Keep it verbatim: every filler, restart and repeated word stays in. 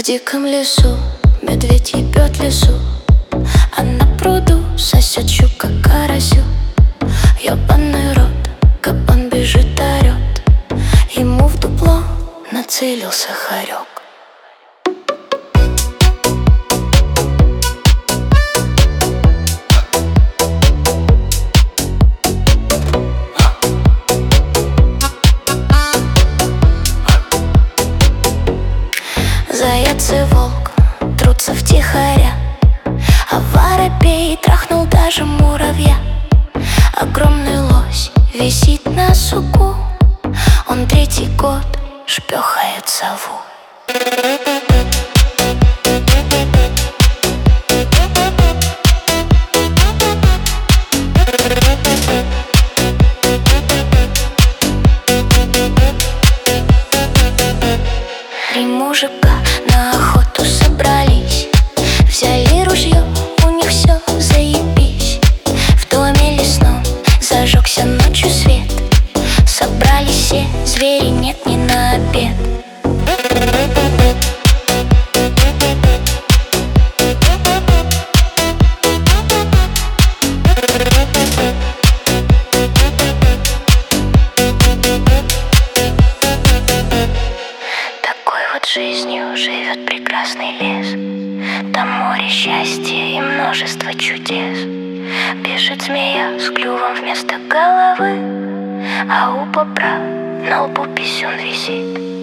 диком лесу медведь ебет лесу, а на пруду сосет щука карасю. Ёбаный рот, кабан бежит, орёт, ему в дупло нацелился хорек. Заяц и волк трутся втихаря, а воробей трахнул даже муравья. Огромный лось висит на суку, он третий год шпёхает сову. Три мужика на охоту собрались, взяли ружье, у них все заебись. В доме лесном зажегся ночью свет, собрались все, звери нет ни на обед. Жизнью живет прекрасный лес, там море счастья и множество чудес. Бежит змея с клювом вместо головы, а у бобра на лбу писюн висит.